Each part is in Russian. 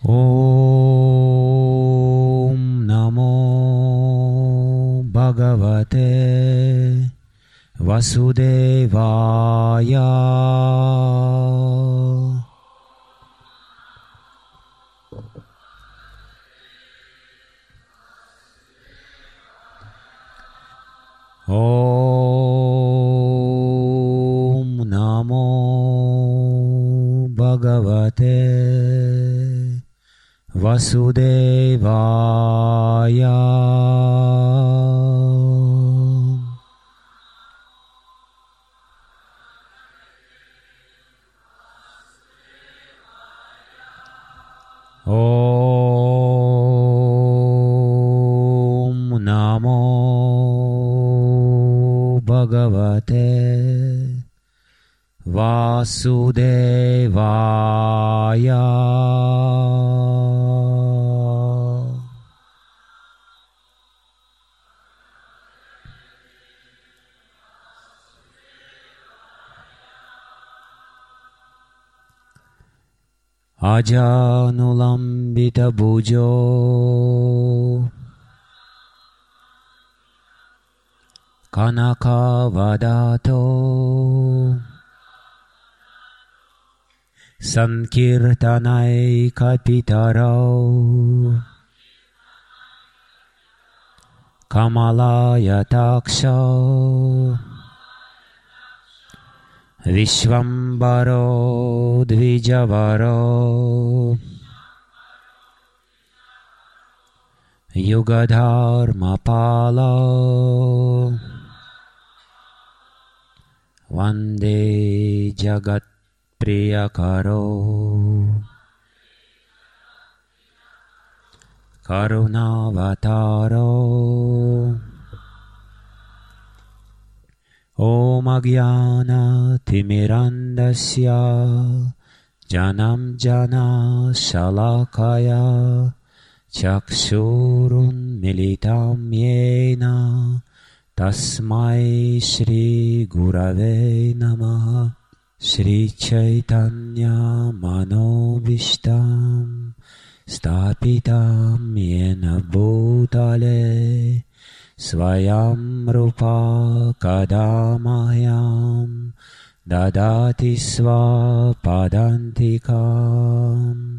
Om Namo Bhagavate Vasudevaya. Om Namo Bhagavate Vasudevaya. Om Namo Bhagavate Vasudevaya. Ajanulambita bhujo Kanakavadato Sankirtanai kapitaro Kamalaya-taksha Vishvambaro Dvijavaro Yugadharmapala Vande Jagat Priyakaro Karunavataro Om Agyana Timirandasya Janam Jana Shalakaya Chakshurun Militam Yena Tasmai Shri Gurave Namaha. Shri Chaitanya Manobishtam Stapitam Yena Bhutale Svayam Rupa Kadamahyam Dadati Svapadantikam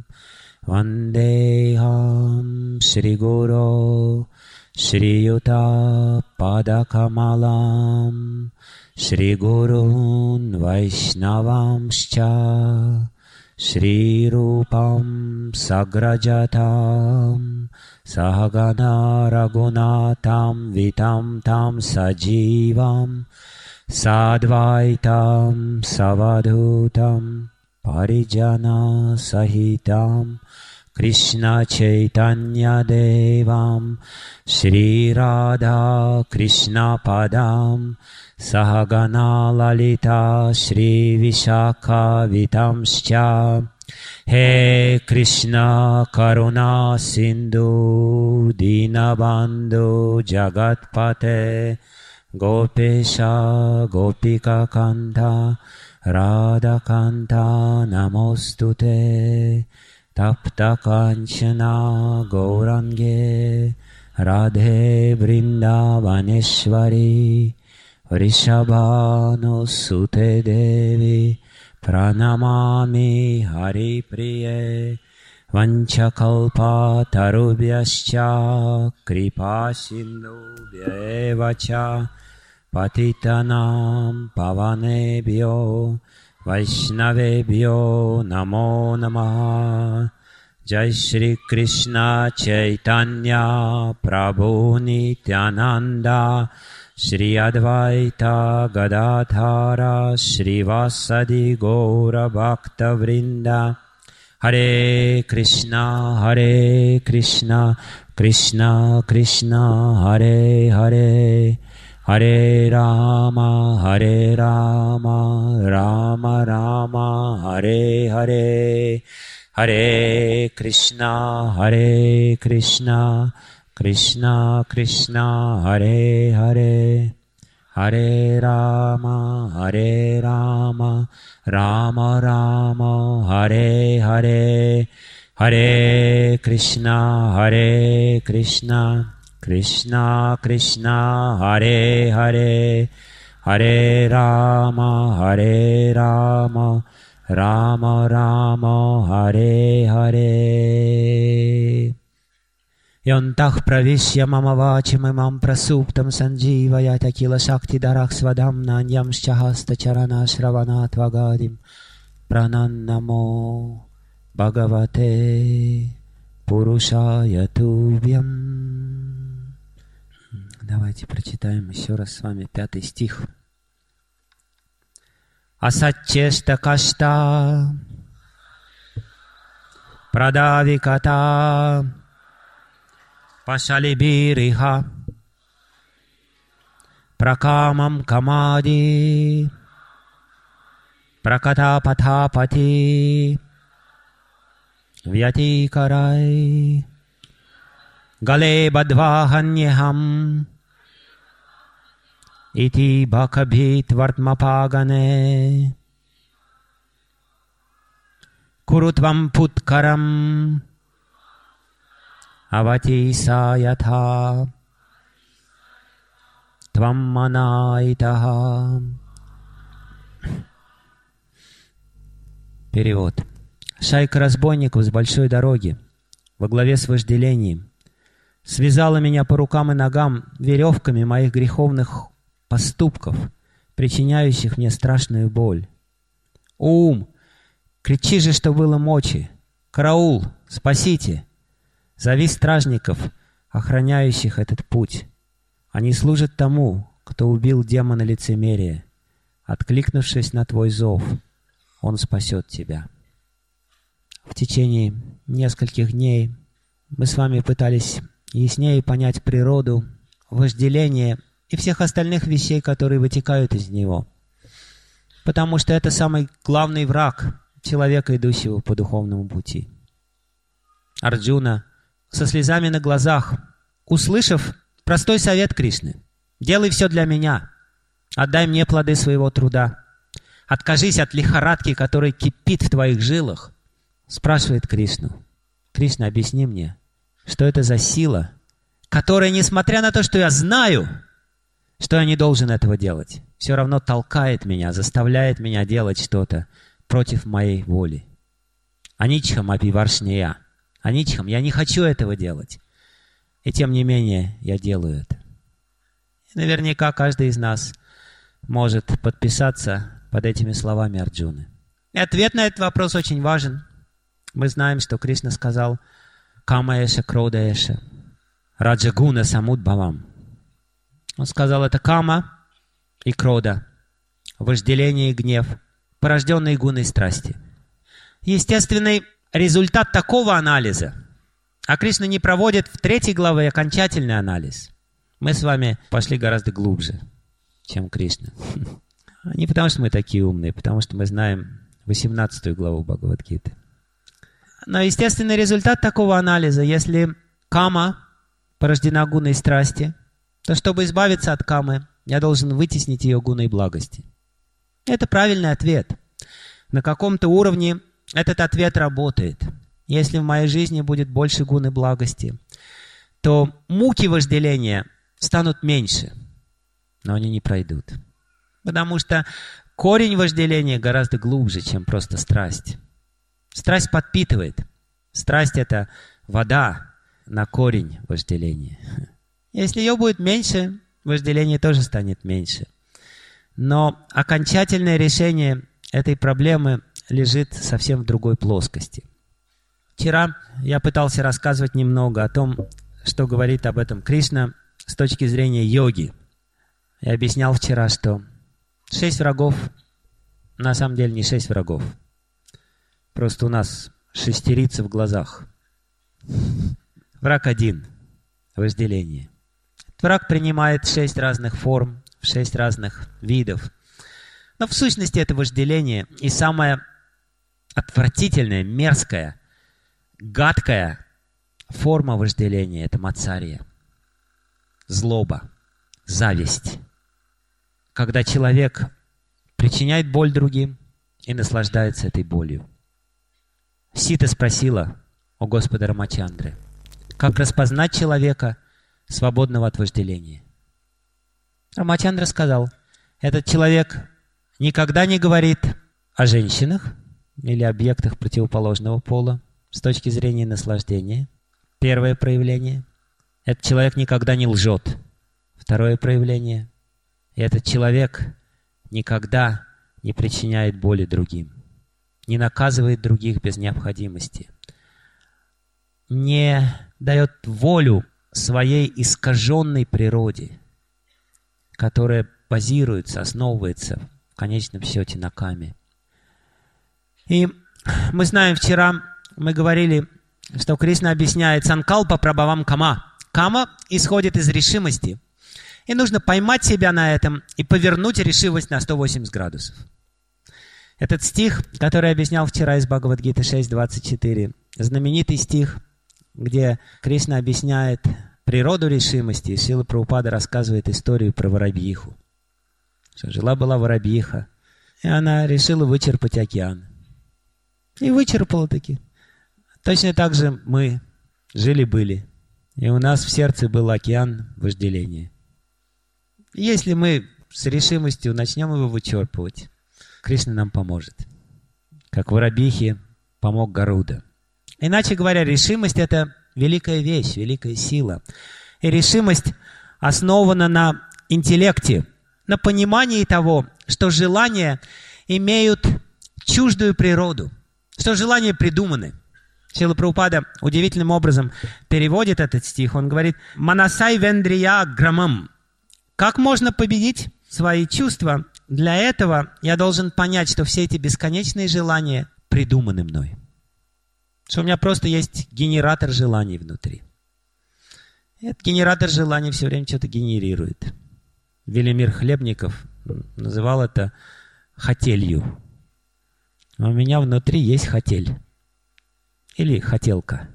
Vandeham Shri Guru Shri Yuta Padakamalam Shri Gurun Vaishnavamscha Shri Rupam Sagrajatam Sahagana Raghunatam Vitam Tam Sajivam Sadvaitam Savadhutam Parijana Sahitam Krishna Chaitanya Devam Shri Radha Krishna Padam Sahagana Lalita Shri Vishakha Vitamscha. He Krishna Karuna Sindhu Dinabandhu Jagatpate Gopesha Gopika Kanta Radha Kanta Namostute Tapta Kanchana Gaurange Radhe Vrindavaneshwari Vrishabhanu Sute Devi Pranamami Hari Priye Vanchakalpa Tarubhyascha Kripa Sindhubhyevacha Patitanam Pavanebhyo Vaishnavebhyo Namo Namaha. Jai Shri Krishna Chaitanya Prabhu Nityananda Shri Advaita Gadadhara Shri Vasadi Gaura Bhakta Vrinda. Hare Krishna Krishna Krishna Hare Hare Hare Rama Rama Rama Hare Hare Hare Krishna Krishna Krishna Hare Hare Hare Rama Rama Rama Hare Hare Hare Krishna, Krishna Krishna, Hare Hare, Hare Rama, Rama Rama, Hare Hare. Yontah pravishya mama vacham imam prasuptam sanjivayat akila shakti darak svadamna anyam shahasta charana shravanat vagadim pranannamo Bhagavate Пурушая Тубьям. Давайте прочитаем еще раз с вами 5 стих. Асаччешта кашта Прадавиката Пашалибириха Пракамам камади Пракатапатапати Vyatikarai Gale badvahanyaham Iti bhakabhit vartmapagane Kurutvam putkaram Avati sayatha Tvam manaitaha. Перевод. Шайка разбойников с большой дороги во главе с вожделением связала меня по рукам и ногам веревками моих греховных поступков, причиняющих мне страшную боль. Ум, кричи же, что было мочи! Караул, спасите! Зови стражников, охраняющих этот путь. Они служат тому, кто убил демона лицемерия. Откликнувшись на твой зов, он спасет тебя. В течение нескольких дней мы с вами пытались яснее понять природу вожделения и всех остальных вещей, которые вытекают из него. Потому что это самый главный враг человека, идущего по духовному пути. Арджуна со слезами на глазах, услышав простой совет Кришны: «Делай все для меня, отдай мне плоды своего труда, откажись от лихорадки, которая кипит в твоих жилах», спрашивает Кришну: «Кришна, объясни мне, что это за сила, которая, несмотря на то, что я знаю, что я не должен этого делать, все равно толкает меня, заставляет меня делать что-то против моей воли? Аничхам апиваршния. Аничхам, я не хочу этого делать. И тем не менее, я делаю это». И наверняка каждый из нас может подписаться под этими словами Арджуны. И ответ на этот вопрос очень важен. Мы знаем, что Кришна сказал: «Кама эша крода эша, раджагуна самудбхавам». Он сказал, это кама и крода, вожделение и гнев, порожденные гуной страсти. Естественный результат такого анализа, а Кришна не проводит в 3 главе окончательный анализ. Мы с вами пошли гораздо глубже, чем Кришна. Не потому, что мы такие умные, потому что мы знаем 18 главу Бхагавад-гиты. Но естественный результат такого анализа, если кама порождена гуной страсти, то чтобы избавиться от камы, я должен вытеснить ее гуной благости. Это правильный ответ. На каком-то уровне этот ответ работает. Если в моей жизни будет больше гуны благости, то муки вожделения станут меньше, но они не пройдут. Потому что корень вожделения гораздо глубже, чем просто страсть. Страсть подпитывает. Страсть — это вода на корень вожделения. Если ее будет меньше, вожделение тоже станет меньше. Но окончательное решение этой проблемы лежит совсем в другой плоскости. Вчера я пытался рассказывать немного о том, что говорит об этом Кришна с точки зрения йоги. Я объяснял вчера, что 6 врагов на самом деле не 6 врагов. Просто у нас шестерица в глазах. Враг один — вожделение. Враг принимает 6 разных форм, 6 разных видов. Но в сущности это вожделение. И самое отвратительное, мерзкое, гадкая форма вожделения — это мацарья. Злоба, зависть. Когда человек причиняет боль другим и наслаждается этой болью. Сита спросила о Господа Рамачандры. Как распознать человека, свободного от вожделения? Рамачандра сказал, этот человек никогда не говорит о женщинах или объектах противоположного пола с точки зрения наслаждения. Первое проявление. Этот человек никогда не лжет. Второе проявление. И этот человек никогда не причиняет боли другим, не наказывает других без необходимости, не дает волю своей искаженной природе, которая базируется, основывается в конечном счете на каме. И мы знаем, вчера мы говорили, что Кришна объясняет санкалпа прабхавам кама. Кама исходит из решимости. И нужно поймать себя на этом и повернуть решимость на 180 градусов. Этот стих, который я объяснял вчера из Бхагавад-гиты 6.24, знаменитый стих, где Кришна объясняет природу решимости, и Шрила Прабхупада рассказывает историю про воробьиху. Что жила-была воробьиха, и она решила вычерпать океан. И вычерпала таки. Точно так же мы жили-были, и у нас в сердце был океан вожделения. Если мы с решимостью начнем его вычерпывать, Кришна нам поможет. Как воробьихе помог Гаруда. Иначе говоря, решимость — это великая вещь, великая сила. И решимость основана на интеллекте, на понимании того, что желания имеют чуждую природу, что желания придуманы. Шрила Прабхупада удивительным образом переводит этот стих. Он говорит «Манасай вендрия грамам». Как можно победить свои чувства? Для этого я должен понять, что все эти бесконечные желания придуманы мной. Что у меня просто есть генератор желаний внутри. И этот генератор желаний все время что-то генерирует. Велимир Хлебников называл это хотелью. А у меня внутри есть хотель. Или хотелка.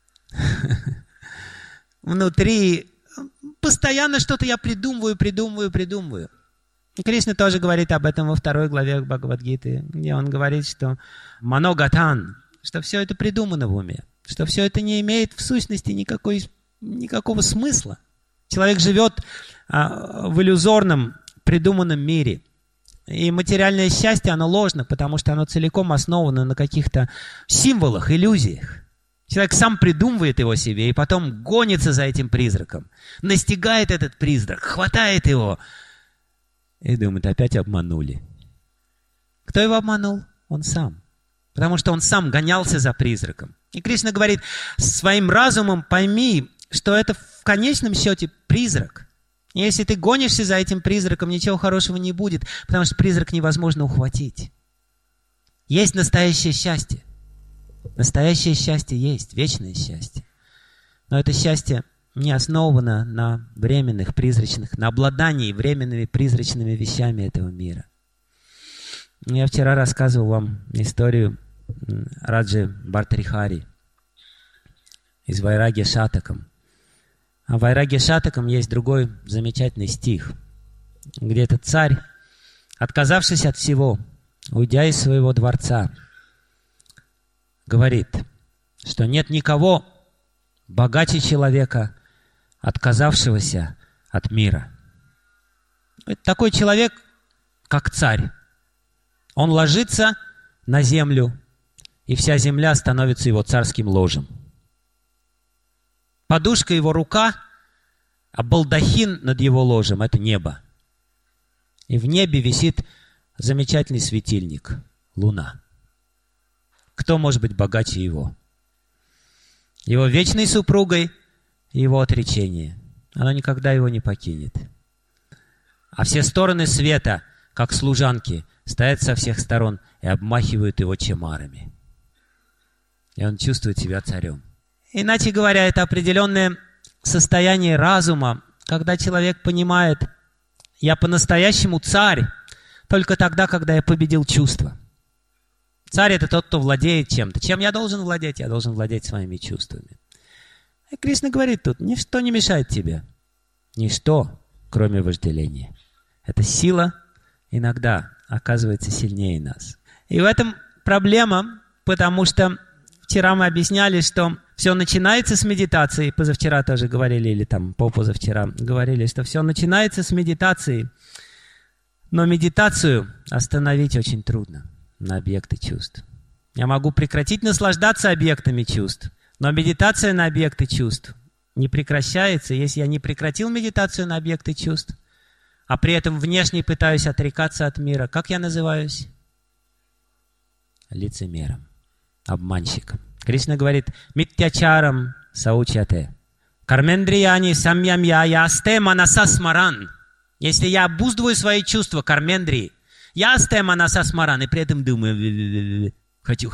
Внутри постоянно что-то я придумываю. И Кришна тоже говорит об этом во 2 главе Бхагавад-гиты, где он говорит, что маногатан, что все это придумано в уме, что все это не имеет в сущности никакого смысла. Человек живет в иллюзорном, придуманном мире. И материальное счастье, оно ложно, потому что оно целиком основано на каких-то символах, иллюзиях. Человек сам придумывает его себе и потом гонится за этим призраком. Настигает этот призрак, хватает его и думает, опять обманули. Кто его обманул? Он сам. Потому что он сам гонялся за призраком. И Кришна говорит, своим разумом пойми, что это в конечном счете призрак. И если ты гонишься за этим призраком, ничего хорошего не будет, потому что призрак невозможно ухватить. Есть настоящее счастье. Настоящее счастье есть, вечное счастье. Но это счастье не основано на временных, призрачных, на обладании временными, призрачными вещами этого мира. Я вчера рассказывал вам историю Раджи Бхартарихари из Вайрагья Шатакам. А в Вайрагья Шатакам есть другой замечательный стих, где этот царь, отказавшись от всего, уйдя из своего дворца, говорит, что нет никого богаче человека, отказавшегося от мира. Это такой человек, как царь. Он ложится на землю, и вся земля становится его царским ложем. Подушка его рука, а балдахин над его ложем — это небо. И в небе висит замечательный светильник — луна. Кто может быть богаче его? Его вечной супругой и его отречение. Оно никогда его не покинет. А все стороны света, как служанки, стоят со всех сторон и обмахивают его чемарами. И он чувствует себя царем. Иначе говоря, это определенное состояние разума, когда человек понимает, я по-настоящему царь только тогда, когда я победил чувства. Царь — это тот, кто владеет чем-то. Чем я должен владеть? Я должен владеть своими чувствами. И Кришна говорит тут, ничто не мешает тебе. Ничто, кроме вожделения. Эта сила иногда оказывается сильнее нас. И в этом проблема, потому что Вчера мы объясняли, что все начинается с медитации. Позавчера тоже говорили, или там позавчера говорили, что все начинается с медитации. Но медитацию остановить очень трудно на объекты чувств. Я могу прекратить наслаждаться объектами чувств, но медитация на объекты чувств не прекращается. Если я не прекратил медитацию на объекты чувств, а при этом внешне пытаюсь отрекаться от мира, как я называюсь? Лицемером, обманщиком. Кришна говорит: «Митьячарам саучате, кармендрияни самьямья ясте манаса смаран». Если я обуздываю свои чувства, кармендрии, ясте манаса смаран, и при этом думаю: хочу.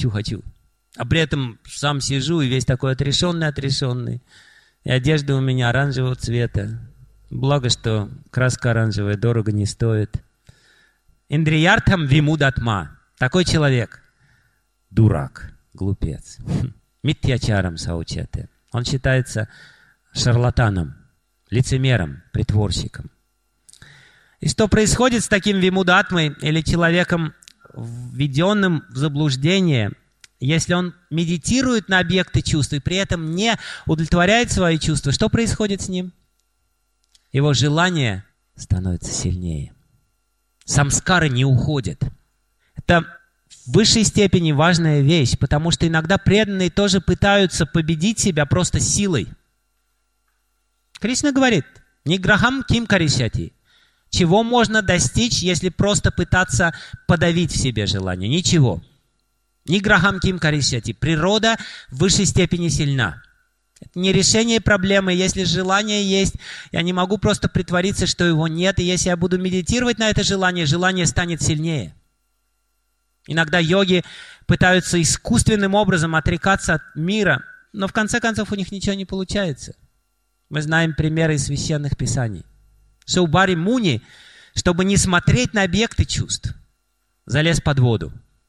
А при этом сам сижу и весь такой отрешенный. И одежда у меня оранжевого цвета. Благо, что краска оранжевая дорого не стоит. Индрияртам вимудатма. Такой человек дурак, глупец. Митьячарам саучате. Он считается шарлатаном, лицемером, притворщиком. И что происходит с таким вимудатмой или человеком, введенным в заблуждение, если он медитирует на объекты чувств и при этом не удовлетворяет свои чувства? Что происходит с ним? Его желание становится сильнее. Самскары не уходят. Это в высшей степени важная вещь, потому что иногда преданные тоже пытаются победить себя просто силой. Кришна говорит: «Ниграхам ким каришати». Чего можно достичь, если просто пытаться подавить в себе желание? Ничего. Ниграхам ким каришати. Природа в высшей степени сильна. Это не решение проблемы. Если желание есть, я не могу просто притвориться, что его нет. И если я буду медитировать на это желание, желание станет сильнее. Иногда йоги пытаются искусственным образом отрекаться от мира, но в конце концов у них ничего не получается. Мы знаем примеры из священных писаний. Шаубари Муни, чтобы не смотреть на объекты чувств, залез под воду.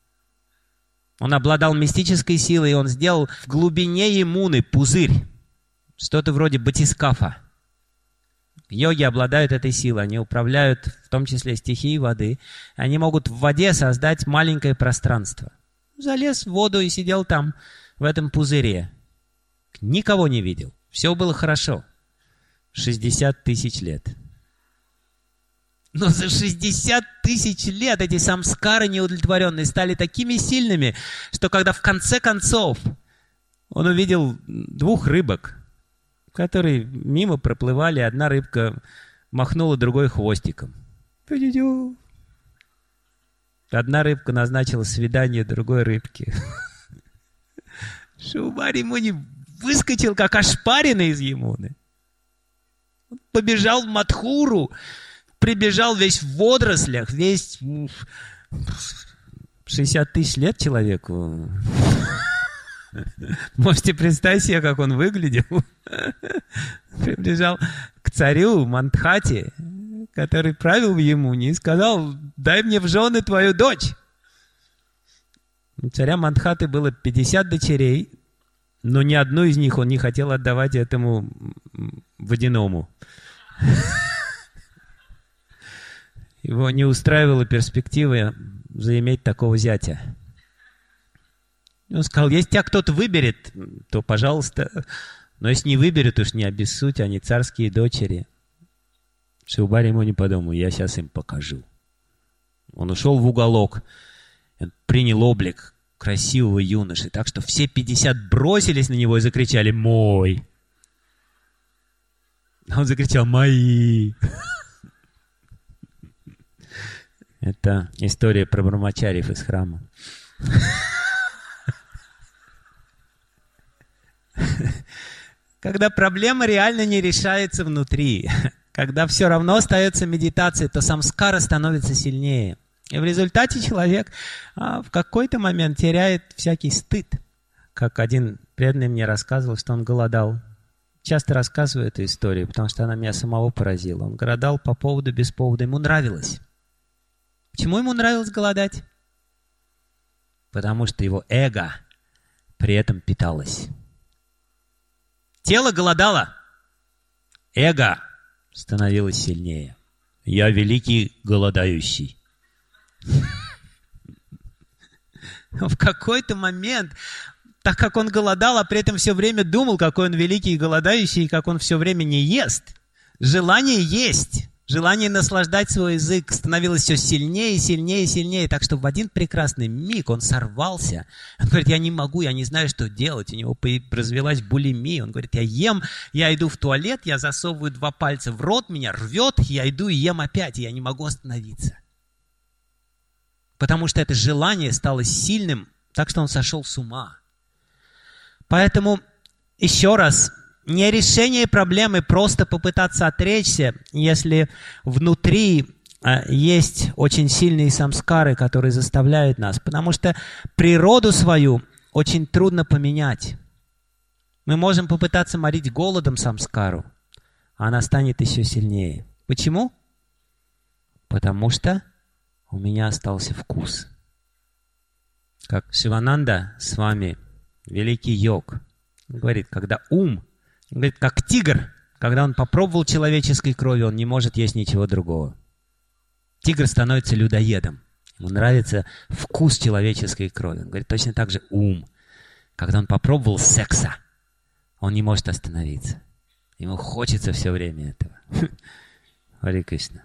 Он обладал мистической силой, и он сделал в глубине Ямуны пузырь, что-то вроде батискафа. Йоги обладают этой силой, они управляют в том числе стихией воды. Они могут в воде создать маленькое пространство. Залез в воду и сидел там, в этом пузыре. Никого не видел. Все было хорошо. 60 тысяч лет. Но за 60 тысяч лет эти самскары неудовлетворенные стали такими сильными, что когда в конце концов он увидел 2 рыбок, которые мимо проплывали, одна рыбка махнула другой хвостиком. Одна рыбка назначила свидание другой рыбке. Шаубари Муни выскочил, как ошпаренный из Ямуны. Он побежал в Мадхуру, прибежал весь в водорослях, весь 60 тысяч лет человеку. Можете представить себе, как он выглядел. Прибежал к царю Мандхати, который правил в Ямуне, и сказал: «Дай мне в жены твою дочь». У царя Мандхаты было 50 дочерей, но ни одну из них он не хотел отдавать этому водяному. Его не устраивала перспектива заиметь такого зятя. Он сказал: если тебя кто-то выберет, то пожалуйста. Но если не выберет, уж не обессудь, они царские дочери. Шаубари Муни подумал: я сейчас им покажу. Он ушел в уголок, принял облик красивого юноши, так что все 50 бросились на него и закричали: «Мой!» Он закричал: «Мои!» Это история про брамачарьев из храма. Когда проблема реально не решается внутри, когда все равно остается медитация, то самскара становится сильнее. И в результате человек в какой-то момент теряет всякий стыд. Как один преданный мне рассказывал, что он голодал. Часто рассказываю эту историю, потому что она меня самого поразила. Он голодал по поводу, без повода. Ему нравилось. Почему ему нравилось голодать? Потому что его эго при этом питалось. Тело голодало, эго становилось сильнее. Я великий голодающий. В какой-то момент так как он голодал, а при этом все время думал, какой он великий и голодающий, и как он все время не ест. Желание есть, желание наслаждать свой язык становилось все сильнее, сильнее, сильнее. Так что в один прекрасный миг он сорвался. Он говорит, я не могу, я не знаю, что делать. У него развилась булимия. Он говорит, я ем, я иду в туалет, я засовываю 2 пальца в рот, меня рвет, я иду и ем опять, и я не могу остановиться. Потому что это желание стало сильным, так что он сошел с ума. Поэтому, еще раз, не решение проблемы просто попытаться отречься, если внутри есть очень сильные самскары, которые заставляют нас. Потому что природу свою очень трудно поменять. Мы можем попытаться морить голодом самскару, а она станет еще сильнее. Почему? Потому что у меня остался вкус. Как Шивананда с вами, великий йог, говорит, когда ум, говорит, как тигр, когда он попробовал человеческой крови, он не может есть ничего другого. Тигр становится людоедом. Ему нравится вкус человеческой крови. Он говорит, точно так же ум. Когда он попробовал секса, он не может остановиться. Ему хочется все время этого. Харе Кришна.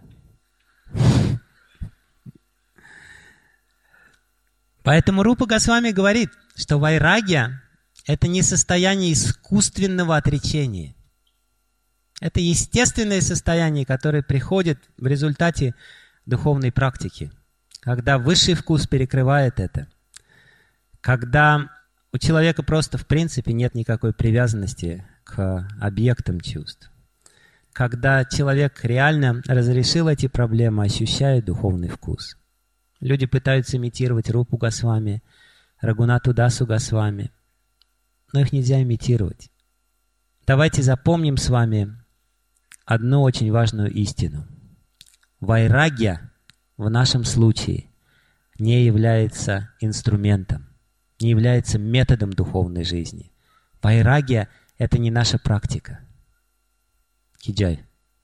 Поэтому Рупа Госвами говорит, что вайрагья – это не состояние искусственного отречения. Это естественное состояние, которое приходит в результате духовной практики, когда высший вкус перекрывает это, когда у человека просто в принципе нет никакой привязанности к объектам чувств, когда человек реально разрешил эти проблемы, ощущает духовный вкус. Люди пытаются имитировать Рупу Госвами, Рагунату Дасу Госвами, но их нельзя имитировать. Давайте запомним с вами одну очень важную истину. Вайрагья в нашем случае не является инструментом, не является методом духовной жизни. Вайрагья – это не наша практика. Киджай.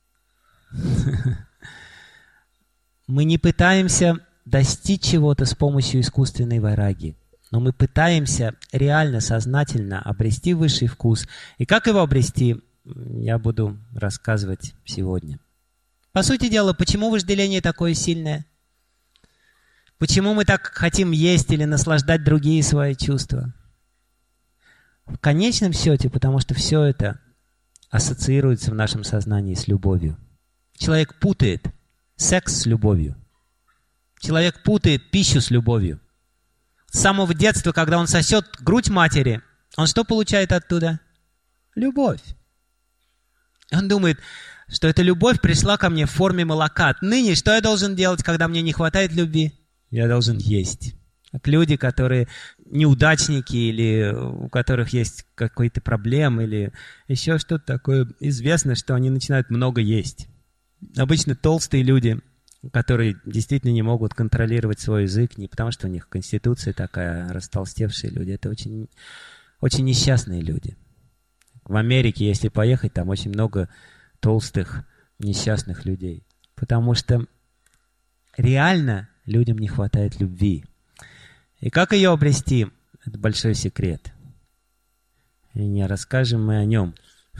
Мы не пытаемся достичь чего-то с помощью искусственной вайраги, но мы пытаемся реально, сознательно обрести высший вкус. И как его обрести, я буду рассказывать сегодня. По сути дела, почему вожделение такое сильное? Почему мы так хотим есть или наслаждать другие свои чувства? В конечном счете, потому что все это ассоциируется в нашем сознании с любовью. Человек путает секс с любовью. Человек путает пищу с любовью. С самого детства, когда он сосет грудь матери, он что получает оттуда? Любовь. Он думает, что эта любовь пришла ко мне в форме молока. Отныне что я должен делать, когда мне не хватает любви? Я должен есть. Как люди, которые неудачники, или у которых есть какие-то проблемы, или еще что-то такое, известно, что они начинают много есть. Обычно толстые люди, которые действительно не могут контролировать свой язык, не потому что у них конституция такая, растолстевшие люди. Это очень, очень несчастные люди. В Америке, если поехать, там очень много толстых, несчастных людей. Потому что реально людям не хватает любви. И как ее обрести? Это большой секрет. И не расскажем мы о нем.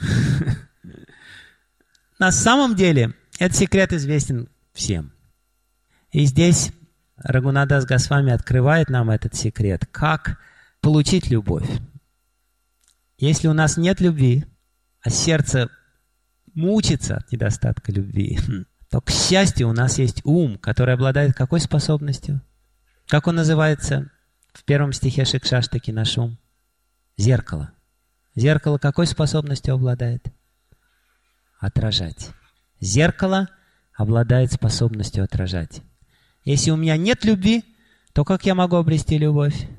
На самом деле, этот секрет известен всем. И здесь Рагунатдас Госвами открывает нам этот секрет. Как получить любовь? Если у нас нет любви, а сердце мучится от недостатка любви, то, к счастью, у нас есть ум, который обладает какой способностью? Как он называется в первом стихе Шикшаштаки, наш ум? Зеркало. Зеркало какой способностью обладает? Отражать. Зеркало обладает способностью отражать. Если у меня нет любви, то как я могу обрести любовь?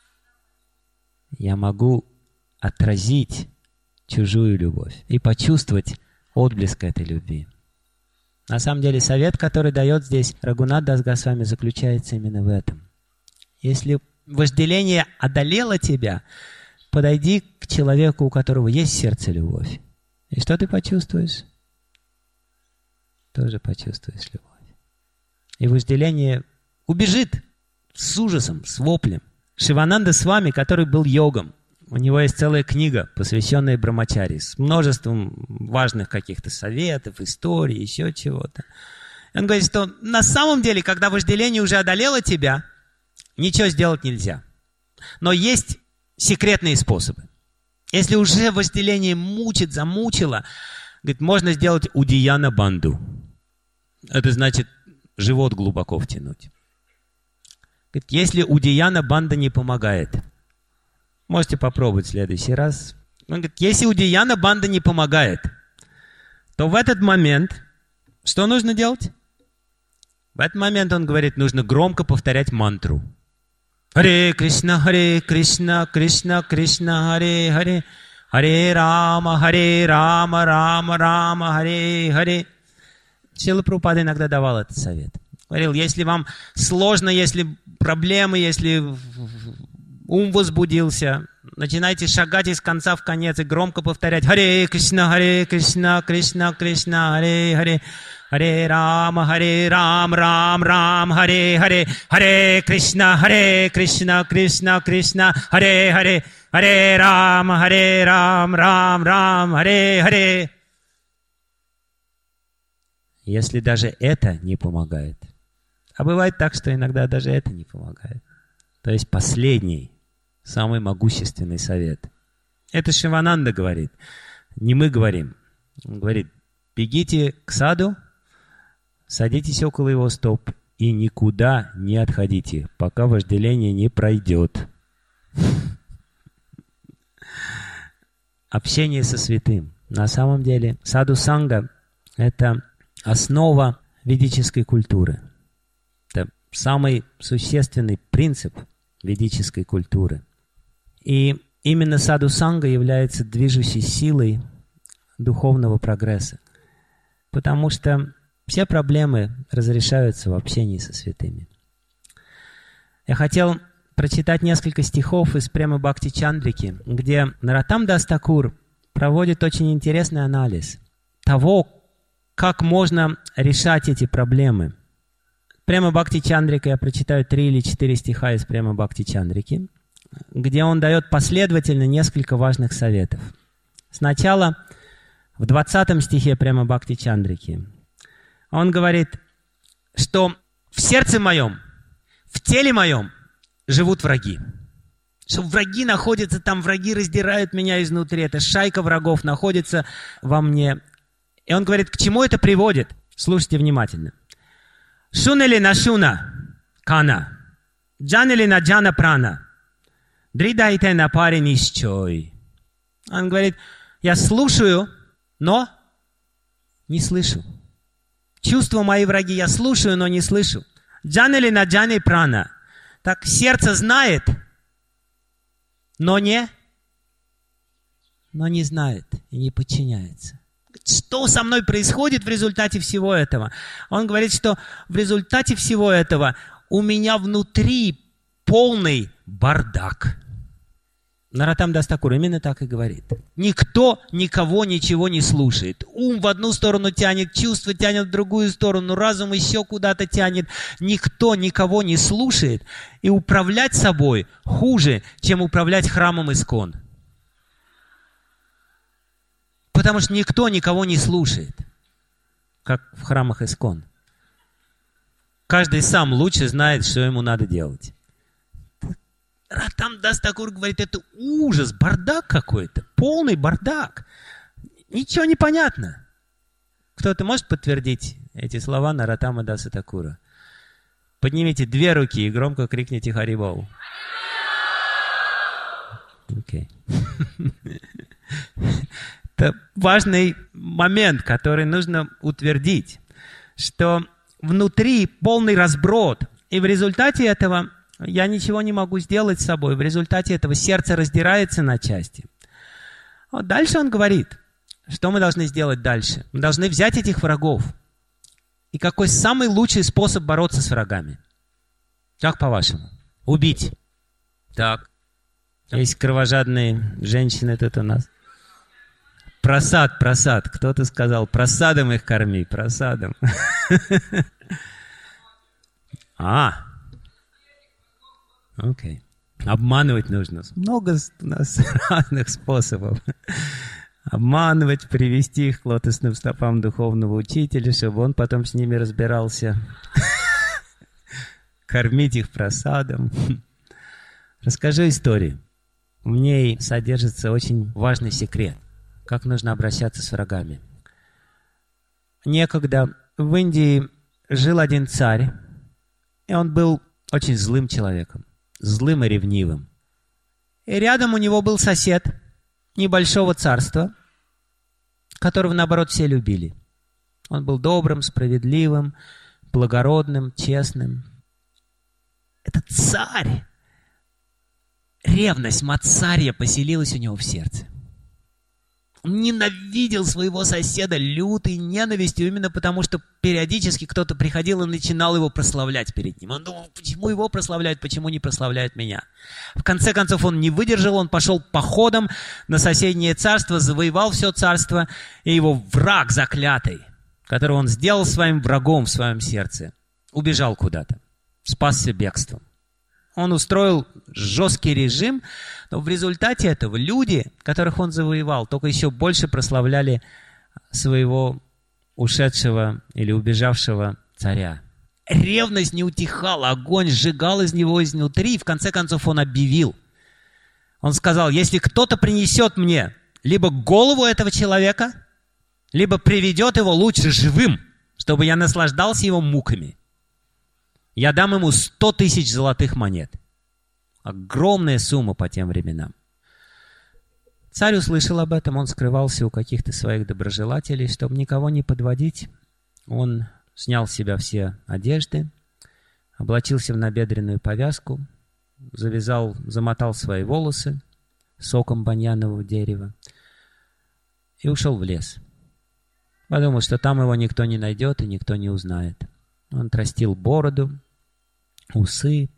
Я могу отразить чужую любовь и почувствовать отблеск этой любви. На самом деле совет, который дает здесь Рагунатдас Госвами, заключается именно в этом. Если вожделение одолело тебя, подойди к человеку, у которого есть в сердце любовь. И что ты почувствуешь? Тоже почувствуешь любовь. И вожделение убежит с ужасом, с воплем. Шивананда с вами, который был йогом, у него есть целая книга, посвященная Брамачари, с множеством важных каких-то советов, историй, еще чего-то. Он говорит, что на самом деле, когда вожделение уже одолело тебя, ничего сделать нельзя. Но есть секретные способы. Если уже вожделение мучит, замучило, говорит, можно сделать удияна банду. Это значит живот глубоко втянуть. Говорит, если удияна банда не помогает, можете попробовать в следующий раз. Он говорит, если удияна банда не помогает, то в этот момент что нужно делать? В этот момент, он говорит, нужно громко повторять мантру. Харе Кришна, Кришна, Кришна, Харе Харе, Харе Рама, Рама, Рама, Харе Харе. Шрила Прабхупада иногда давал этот совет. Говорил, если вам сложно, если проблемы, если ум возбудился, начинайте шагать из конца в конец и громко повторять Харе Кришна, Кришна, Кришна, Харе Харе, Харе Рам, Рам, Рам, Харе Харе, Харе Кришна, Кришна, Кришна, Харе Харе, Харе Рам, Рам, Рам, Харе Харе. Если даже это не помогает, а бывает так, что иногда даже это не помогает, то есть последний, самый могущественный совет. Это Шивананда говорит, не мы говорим. Он говорит, бегите к саду, садитесь около его стоп и никуда не отходите, пока вожделение не пройдет. Общение со святым. На самом деле, саду-санга – это основа ведической культуры. Это самый существенный принцип ведической культуры. И именно саду-санга является движущей силой духовного прогресса. Потому что все проблемы разрешаются в общении со святыми. Я хотел прочитать несколько стихов из Према Бхакти Чандрики, где Нароттам Дас Такур проводит очень интересный анализ того, как можно решать эти проблемы. Према Бхакти Чандрика, я прочитаю 3 или 4 стиха из Према Бхакти Чандрики, где он дает последовательно несколько важных советов. Сначала в 20 стихе Према Бхакти Чандрики он говорит, что в сердце моем, в теле моем живут враги. Что враги находятся там, враги раздирают меня изнутри. Эта шайка врагов находится во мне. И он говорит, к чему это приводит? Слушайте внимательно. Шунели на шуна кана, джанели на джана прана, дридайте на паре нищой. Он говорит, я слушаю, но не слышу. Чувства мои враги, я слушаю, но не слышу. Джанели на джане прана. Так сердце знает, но не знает и не подчиняется. Что со мной происходит в результате всего этого? Он говорит, что в результате всего этого у меня внутри полный бардак. Нароттам Дас Такур именно так и говорит. Никто никого ничего не слушает. Ум в одну сторону тянет, чувство тянет в другую сторону, разум еще куда-то тянет. Никто никого не слушает. И управлять собой хуже, чем управлять храмом Искон. Потому что никто никого не слушает, как в храмах Искон. Каждый сам лучше знает, что ему надо делать. Нароттам Дас Такур говорит, это ужас, бардак какой-то, полный бардак. Ничего не понятно. Кто-то может подтвердить эти слова Нароттама Даса Такура? Поднимите 2 руки и громко крикните Харибол. Окей. Это важный момент, который нужно утвердить, что внутри полный разброд, и в результате этого я ничего не могу сделать с собой. В результате этого сердце раздирается на части. Вот дальше он говорит, что мы должны сделать дальше. Мы должны взять этих врагов. И какой самый лучший способ бороться с врагами? Как по-вашему? Убить. Так. Есть кровожадные женщины тут у нас. Просад. Кто-то сказал, просадом их корми, просадом. Окей. Обманывать нужно. Много у нас разных способов. Обманывать, привести их к лотосным стопам духовного учителя, чтобы он потом с ними разбирался. Кормить их просадом. Расскажу историю. В ней содержится очень важный секрет. Как нужно обращаться с врагами. Некогда в Индии жил один царь, и он был очень злым человеком. Злым и ревнивым. И рядом у него был сосед небольшого царства, которого, наоборот, все любили. Он был добрым, справедливым, благородным, честным. Этот царь, ревность мацарья поселилась у него в сердце. Он ненавидел своего соседа лютой ненавистью именно потому, что периодически кто-то приходил и начинал его прославлять перед ним. Он думал, почему его прославляют, почему не прославляют меня. В конце концов он не выдержал, он пошел походом на соседнее царство, завоевал все царство, и его враг заклятый, которого он сделал своим врагом в своем сердце, убежал куда-то, спасся бегством. Он устроил жесткий режим, но в результате этого люди, которых он завоевал, только еще больше прославляли своего ушедшего или убежавшего царя. Ревность не утихала, огонь сжигал из него изнутри, и в конце концов он объявил. Он сказал, если кто-то принесет мне либо голову этого человека, либо приведет его лучше живым, чтобы я наслаждался его муками, я дам ему 100 тысяч золотых монет. Огромная сумма по тем временам. Царь услышал об этом, он скрывался у каких-то своих доброжелателей, чтобы никого не подводить. Он снял с себя все одежды, облачился в набедренную повязку, замотал свои волосы соком баньянового дерева и ушел в лес. Подумал, что там его никто не найдет и никто не узнает. Он отрастил бороду, усы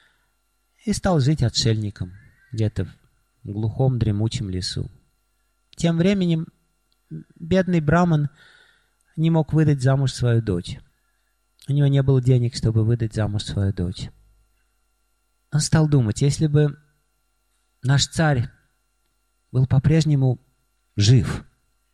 и стал жить отшельником где-то в глухом дремучем лесу. Тем временем бедный браман не мог выдать замуж свою дочь. У него не было денег, чтобы выдать замуж свою дочь. Он стал думать, если бы наш царь был по-прежнему жив,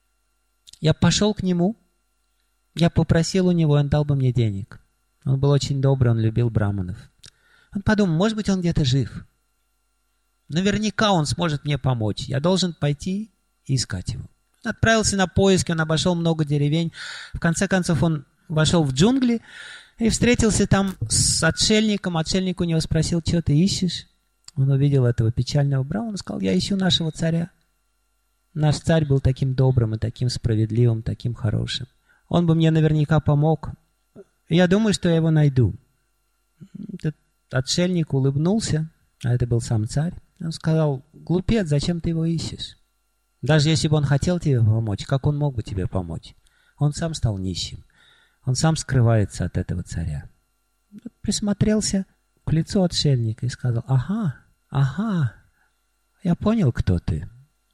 я пошел к нему, я попросил у него, он дал бы мне денег. Он был очень добрый, он любил браманов. Он подумал, может быть, он где-то жив. Наверняка он сможет мне помочь. Я должен пойти и искать его. Он отправился на поиски, он обошел много деревень. В конце концов, он вошел в джунгли и встретился там с отшельником. Отшельник у него спросил, что ты ищешь? Он увидел этого печального брамана и сказал, я ищу нашего царя. Наш царь был таким добрым и таким справедливым, таким хорошим. Он бы мне наверняка помог. Я думаю, что я его найду. Этот отшельник улыбнулся, а это был сам царь. Он сказал, глупец, зачем ты его ищешь? Даже если бы он хотел тебе помочь, как он мог бы тебе помочь? Он сам стал нищим. Он сам скрывается от этого царя. Присмотрелся к лицу отшельника и сказал, ага, я понял, кто ты.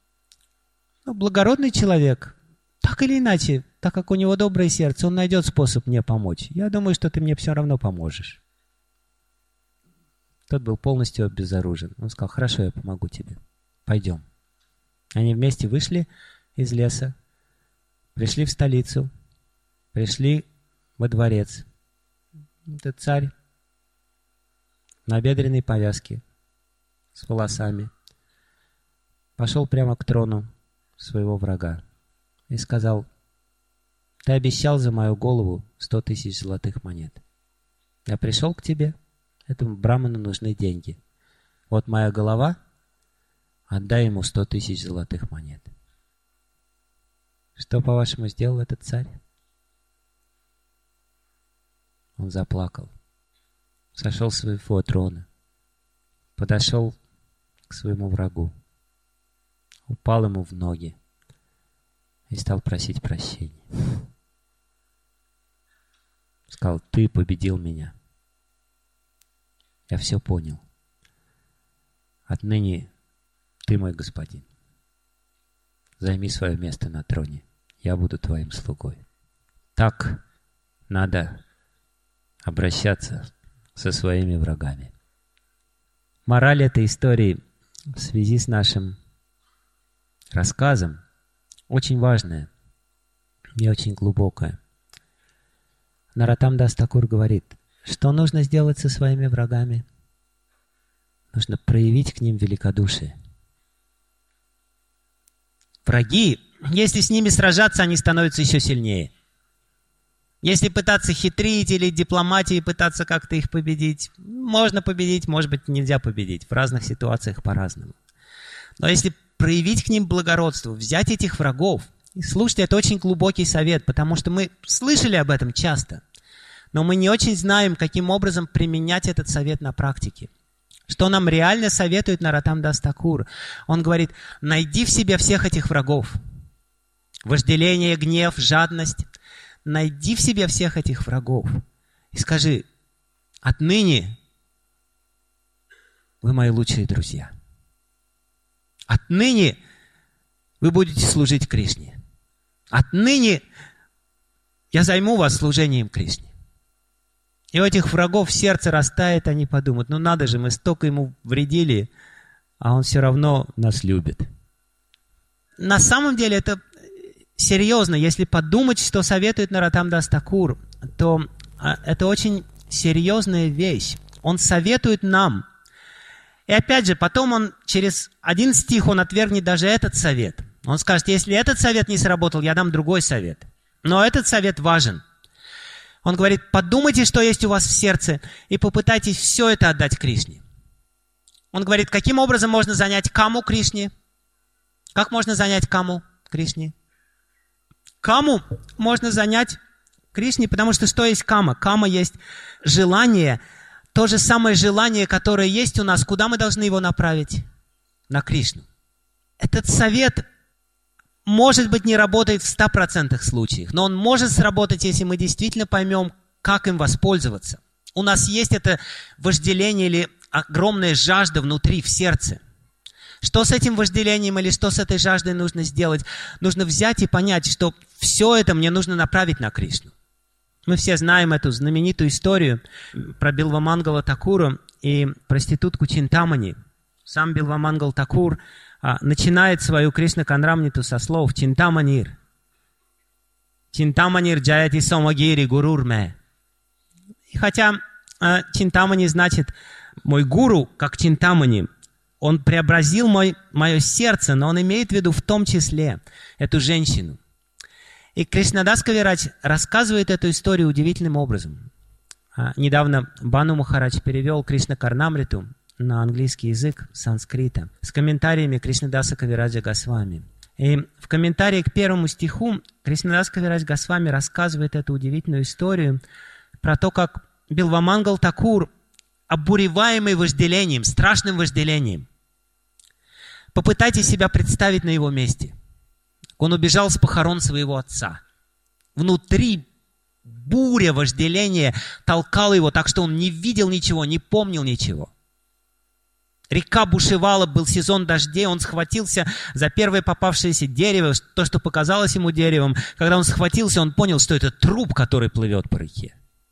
Благородный человек. Так или иначе, так как у него доброе сердце, он найдет способ мне помочь. Я думаю, что ты мне все равно поможешь. Тот был полностью обезоружен. Он сказал, хорошо, я помогу тебе. Пойдем. Они вместе вышли из леса, пришли в столицу, пришли во дворец. Этот царь в набедренной повязке, с волосами, пошел прямо к трону своего врага и сказал, ты обещал за мою голову 100 тысяч золотых монет. Я пришел к тебе, этому браману нужны деньги. Вот моя голова, отдай ему 100 тысяч золотых монет. Что, по-вашему, сделал этот царь? Он заплакал, сошел с своего трона, подошел к своему врагу, упал ему в ноги и стал просить прощения. Сказал, ты победил меня. Я все понял. Отныне ты мой господин. Займи свое место на троне. Я буду твоим слугой. Так надо обращаться со своими врагами. Мораль этой истории в связи с нашим рассказом очень важная и очень глубокая. Нароттам Дас Такур говорит, что нужно сделать со своими врагами? Нужно проявить к ним великодушие. Враги, если с ними сражаться, они становятся еще сильнее. Если пытаться хитрить или дипломатией пытаться как-то их победить, можно победить, может быть, нельзя победить. В разных ситуациях по-разному. Но если проявить к ним благородство, взять этих врагов, и слушайте, это очень глубокий совет, потому что мы слышали об этом часто, но мы не очень знаем, каким образом применять этот совет на практике. Что нам реально советует Нароттам Дас Такур? Он говорит, найди в себе всех этих врагов. Вожделение, гнев, жадность. Найди в себе всех этих врагов и скажи, отныне вы мои лучшие друзья. Отныне вы будете служить Кришне. Отныне я займу вас служением Кришне. И у этих врагов сердце растает, они подумают, ну надо же, мы столько ему вредили, а он все равно нас любит. На самом деле это серьезно, если подумать, что советует Нароттам Дас Такур, то это очень серьезная вещь. Он советует нам. И опять же, потом он через один стих он отвергнет даже этот совет. Он скажет, если этот совет не сработал, я дам другой совет. Но этот совет важен. Он говорит, подумайте, что есть у вас в сердце, и попытайтесь все это отдать Кришне. Он говорит, каким образом можно занять каму Кришне? Как можно занять каму Кришне? Каму можно занять Кришне, потому что есть кама? Кама есть желание, то же самое желание, которое есть у нас. Куда мы должны его направить? На Кришну. Этот совет, может быть, не работает в 100% случаях, но он может сработать, если мы действительно поймем, как им воспользоваться. У нас есть это вожделение или огромная жажда внутри, в сердце. Что с этим вожделением или что с этой жаждой нужно сделать? Нужно взять и понять, что все это мне нужно направить на Кришну. Мы все знаем эту знаменитую историю про Билвамангала Такура и проститутку Чинтамани. Сам Билвамангал Такур начинает свою Кришна-канрамниту со слов «Чинтаманир». «Чинтаманир джаяти самагири гурурме». И хотя Чинтамани значит «мой гуру», как Чинтамани, он преобразил мое сердце, но он имеет в виду в том числе эту женщину. И Кришнадас Кавирадж рассказывает эту историю удивительным образом. Недавно Бану Махарадж перевел Кришна-карнамриту на английский язык санскрита с комментариями Кришнадаса Кавираджа Госвами. И в комментарии к первому стиху Кришнадас Кавирадж Госвами рассказывает эту удивительную историю про то, как Билвамангал Такур, обуреваемый вожделением, страшным вожделением. Попытайтесь себя представить на его месте. Он убежал с похорон своего отца. Внутри буря вожделения толкала его так, что он не видел ничего, не помнил ничего. Река бушевала, был сезон дождей, он схватился за первое попавшееся дерево, то, что показалось ему деревом. Когда он схватился, он понял, что это труп, который плывет по реке.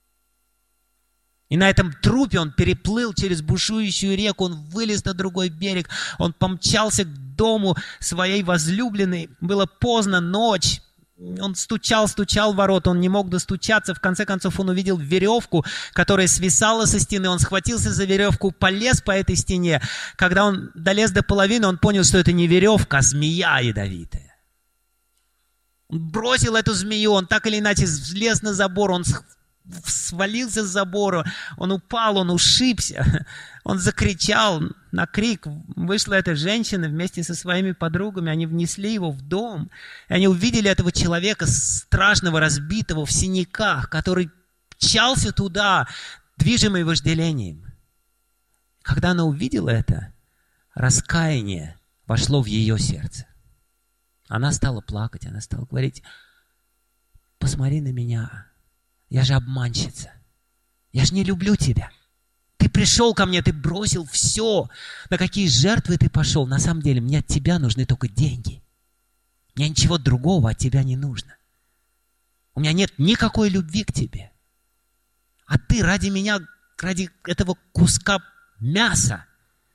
И на этом трупе он переплыл через бушующую реку, он вылез на другой берег, он помчался к дому своей возлюбленной. Было поздно, ночь. Он стучал в ворота, он не мог достучаться. В конце концов он увидел веревку, которая свисала со стены. Он схватился за веревку, полез по этой стене. Когда он долез до половины, он понял, что это не веревка, а змея ядовитая. Он бросил эту змею, он так или иначе влез на забор, он свалился с забора, он упал, он ушибся, он закричал на крик. Вышла эта женщина вместе со своими подругами, они внесли его в дом, и они увидели этого человека страшного, разбитого, в синяках, который мчался туда, движимый вожделением. Когда она увидела это, раскаяние вошло в ее сердце. Она стала плакать, она стала говорить: посмотри на меня, я же обманщица. Я же не люблю тебя. Ты пришел ко мне, ты бросил все. На какие жертвы ты пошел? На самом деле, мне от тебя нужны только деньги. Мне ничего другого от тебя не нужно. У меня нет никакой любви к тебе. А ты ради меня, ради этого куска мяса,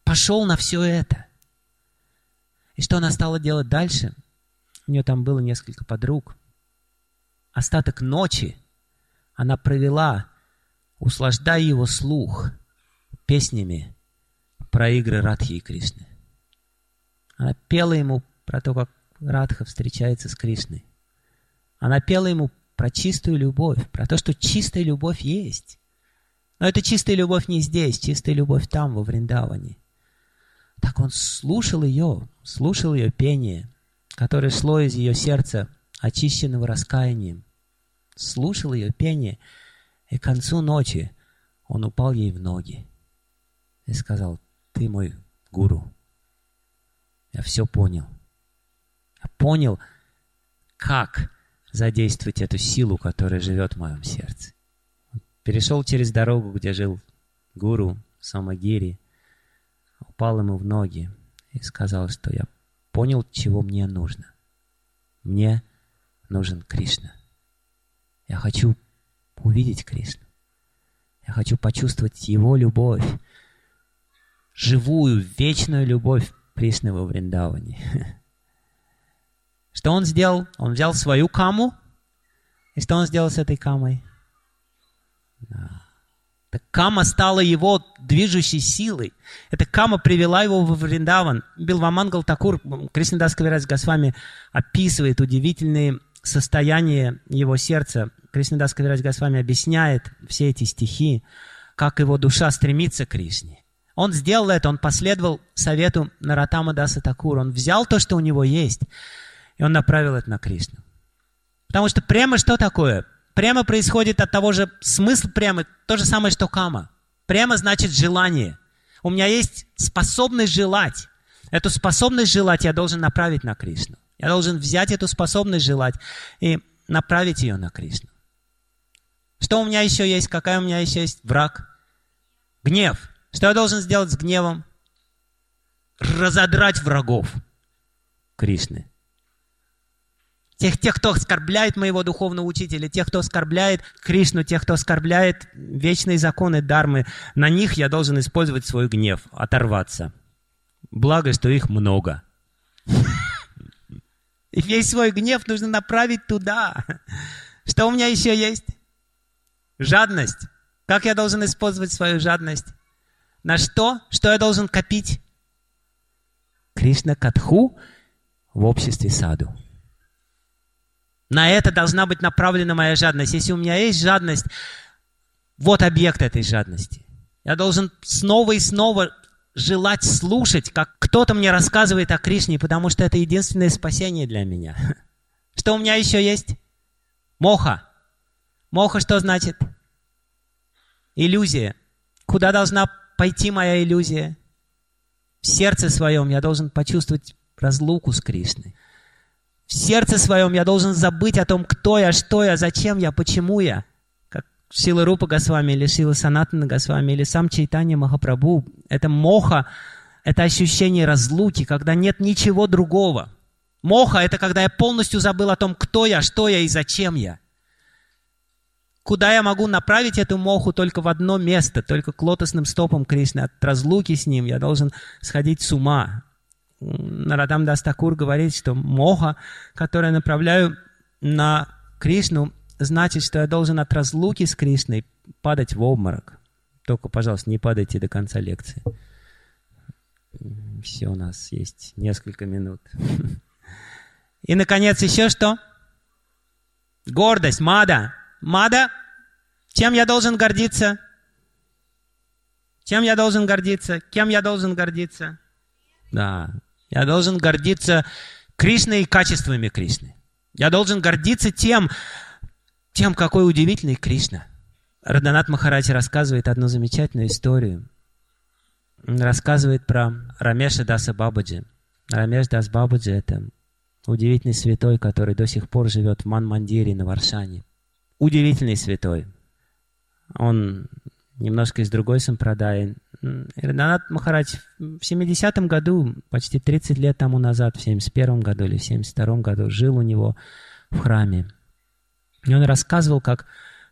пошел на все это. И что она стала делать дальше? У нее там было несколько подруг. Остаток ночи она провела, услаждая его слух песнями про игры Радхи и Кришны. Она пела ему про то, как Радха встречается с Кришной. Она пела ему про чистую любовь, про то, что чистая любовь есть. Но эта чистая любовь не здесь, чистая любовь там, во Вриндаване. Так он слушал ее пение, которое шло из ее сердца, очищенного раскаянием. Слушал ее пение, и к концу ночи он упал ей в ноги и сказал: «Ты мой гуру. Я все понял. Я понял, как задействовать эту силу, которая живет в моем сердце». Перешел через дорогу, где жил гуру Самагири, упал ему в ноги и сказал, что я понял, чего мне нужно. Мне нужен Кришна. Я хочу увидеть Кришну. Я хочу почувствовать Его любовь, живую, вечную любовь Кришны во Вриндаване. Что он сделал? Он взял свою каму, и что он сделал с этой камой? Так кама стала его движущей силой. Эта кама привела его во Вриндаван. Билвамангал Такур, Кришнадас Кавирадж Госвами описывает удивительные состояния его сердца. Кришнадас Кавирадж Госвами объясняет все эти стихи, как его душа стремится к Кришне. Он сделал это, он последовал совету Нароттама Даса Такура. Он взял то, что у него есть, и он направил это на Кришну. Потому что према что такое? Према происходит от того же, смысл премы то же самое, что кама. Према значит желание. У меня есть способность желать. Эту способность желать я должен направить на Кришну. Я должен взять эту способность желать и направить ее на Кришну. Что у меня еще есть? Какая у меня еще есть враг? Гнев. Что я должен сделать с гневом? Разодрать врагов Кришны. Тех, кто оскорбляет моего духовного учителя, тех, кто оскорбляет Кришну, тех, кто оскорбляет вечные законы Дхармы, на них я должен использовать свой гнев, оторваться. Благо, что их много. И весь свой гнев нужно направить туда. Что у меня еще есть? Жадность. Как я должен использовать свою жадность? На что? Что я должен копить? Кришна Катху в обществе саду. На это должна быть направлена моя жадность. Если у меня есть жадность, вот объект этой жадности. Я должен снова и снова желать слушать, как кто-то мне рассказывает о Кришне, потому что это единственное спасение для меня. Что у меня еще есть? Моха. Моха что значит? Иллюзия. Куда должна пойти моя иллюзия? В сердце своем я должен почувствовать разлуку с Кришной. В сердце своем я должен забыть о том, кто я, что я, зачем я, почему я. Как Шрила Рупа Госвами или Шрила Санатана Госвами или сам Чайтанья Махапрабху. Это моха, это ощущение разлуки, когда нет ничего другого. Моха — это когда я полностью забыл о том, кто я, что я и зачем я. Куда я могу направить эту моху? Только в одно место, только к лотосным стопам Кришны. От разлуки с ним я должен сходить с ума. Нароттам Дас Такур говорит, что моха, которую я направляю на Кришну, значит, что я должен от разлуки с Кришной падать в обморок. Только, пожалуйста, не падайте до конца лекции. Все, у нас есть несколько минут. И, наконец, еще что? Гордость, мада. Мада, чем я должен гордиться? Чем я должен гордиться? Кем я должен гордиться? Да, я должен гордиться Кришной и качествами Кришны. Я должен гордиться тем, какой удивительный Кришна. Радханат Махарадж рассказывает одну замечательную историю. Он рассказывает про Рамеша Даса Бабаджи. Рамеш Дас Бабаджи — это удивительный святой, который до сих пор живет в Ман-Мандире на Варшане. Удивительный святой. Он немножко из другой сампрадай. Радханат Махарадж в 70-м году, почти 30 лет тому назад, в 71-м году или в 72-м году, жил у него в храме. И он рассказывал, как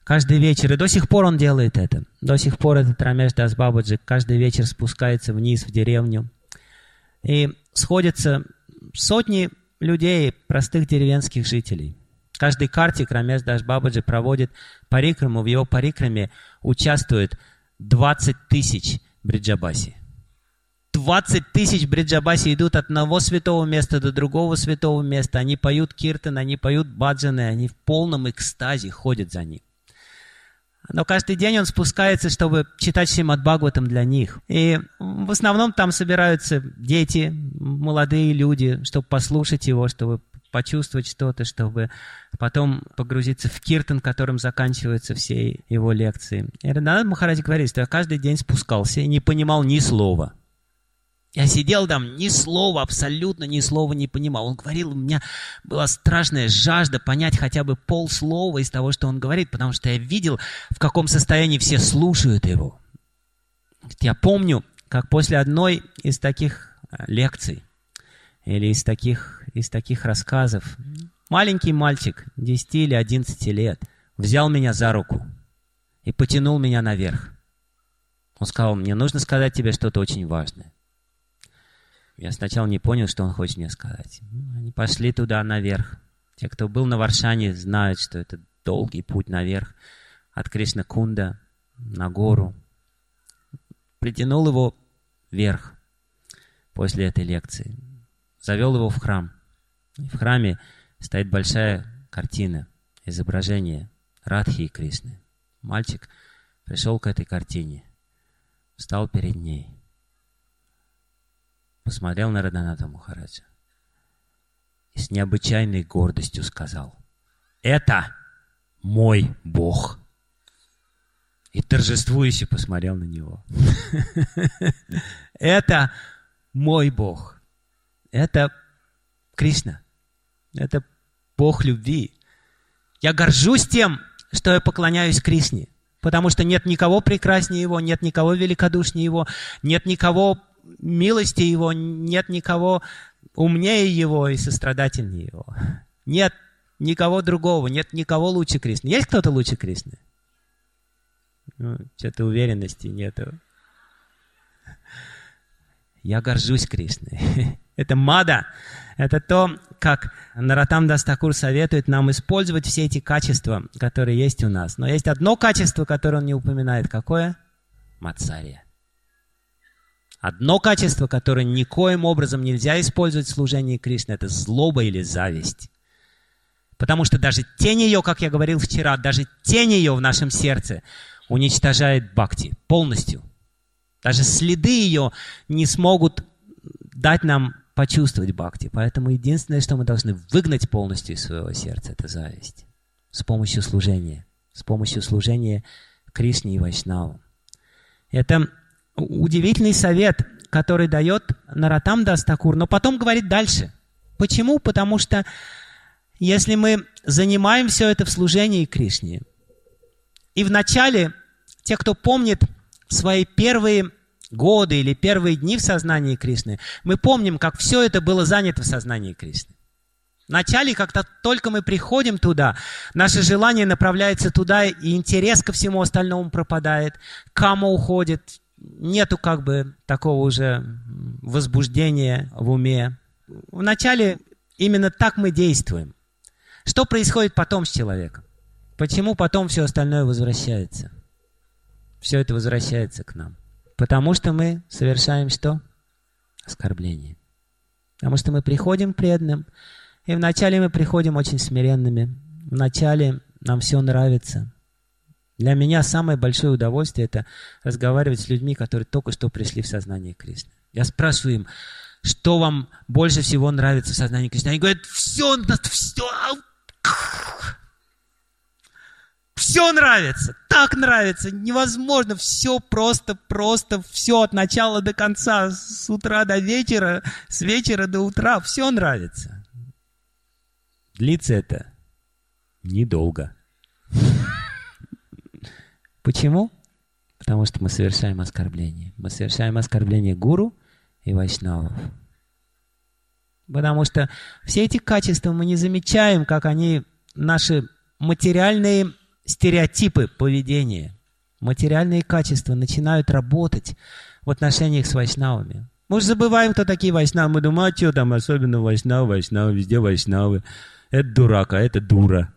Каждый вечер. И до сих пор он делает это. До сих пор этот Рамеш Дас Бабаджи каждый вечер спускается вниз в деревню. И сходятся сотни людей, простых деревенских жителей. Каждый картик Рамеш Дас Бабаджи проводит парикраму. В его парикраме участвует 20 тысяч бриджабаси. 20 тысяч бриджабаси идут от одного святого места до другого святого места. Они поют киртан, они поют баджаны, они в полном экстазе ходят за ним. Но каждый день он спускается, чтобы читать Шримад Бхагаватам для них. И в основном там собираются дети, молодые люди, чтобы послушать его, чтобы почувствовать что-то, чтобы потом погрузиться в киртан, которым заканчиваются все его лекции. И Раданат Махарадж говорит, что я каждый день спускался и не понимал ни слова. Я сидел там, ни слова, абсолютно ни слова не понимал. Он говорил, у меня была страшная жажда понять хотя бы полслова из того, что он говорит, потому что я видел, в каком состоянии все слушают его. Я помню, как после одной из таких лекций или из таких рассказов маленький мальчик 10 или 11 лет взял меня за руку и потянул меня наверх. Он сказал, мне нужно сказать тебе что-то очень важное. Я сначала не понял, что он хочет мне сказать. Они пошли туда наверх. Те, кто был на Варшане, знают, что это долгий путь наверх. От Кришна-Кунда на гору. Притянул его вверх после этой лекции. Завел его в храм. И в храме стоит большая картина, изображение Радхи и Кришны. Мальчик пришел к этой картине, встал перед ней. Посмотрел на Раданата Махараджа и с необычайной гордостью сказал, «Это мой Бог». И торжествующе посмотрел на него. Это мой Бог. Это Кришна. Это Бог любви. Я горжусь тем, что я поклоняюсь Кришне, потому что нет никого прекраснее Его, нет никого великодушнее Его, нет никого милости Его, нет никого умнее Его и сострадательнее Его. Нет никого другого, нет никого лучше Кришны. Есть кто-то лучше Кришны? Что-то уверенности нету. Я горжусь Кришной. Это мада. Это то, как Нароттам Дас Такур советует нам использовать все эти качества, которые есть у нас. Но есть одно качество, которое он не упоминает. Какое? Матсарья. Одно качество, которое никоим образом нельзя использовать в служении Кришны, это злоба или зависть. Потому что даже тень ее, как я говорил вчера, даже тень ее в нашем сердце уничтожает бхакти полностью. Даже следы ее не смогут дать нам почувствовать бхакти. Поэтому единственное, что мы должны выгнать полностью из своего сердца, это зависть. С помощью служения. С помощью служения Кришне и Вайшнаву. Это удивительный совет, который дает Нароттам Дас Такур, но потом говорит дальше. Почему? Потому что если мы занимаем все это в служении Кришне, и вначале те, кто помнит свои первые годы или первые дни в сознании Кришны, мы помним, как все это было занято в сознании Кришны. Вначале, как-то только мы приходим туда, наше желание направляется туда, и интерес ко всему остальному пропадает, кама уходит, нету как бы такого уже возбуждения в уме. Вначале именно так мы действуем. Что происходит потом с человеком? Почему потом все остальное возвращается? Все это возвращается к нам. Потому что мы совершаем что? Оскорбление. Потому что мы приходим преданным, и вначале мы приходим очень смиренными. Вначале нам все нравится. Для меня самое большое удовольствие — это разговаривать с людьми, которые только что пришли в сознание Кришны. Я спрашиваю им, что вам больше всего нравится в сознании Кришны. Они говорят, все нравится, так нравится, невозможно, все просто, все от начала до конца, с утра до вечера, с вечера до утра, все нравится. Длится это недолго. Почему? Потому что мы совершаем оскорбление. Мы совершаем оскорбление гуру и вайшнавов. Потому что все эти качества мы не замечаем, как они, наши материальные стереотипы поведения, материальные качества начинают работать в отношениях с вайшнавами. Мы же забываем, кто такие вайшнавы. Мы думаем, а что там особенно вайшнавы, везде вайшнавы. Это дурак, а это дура.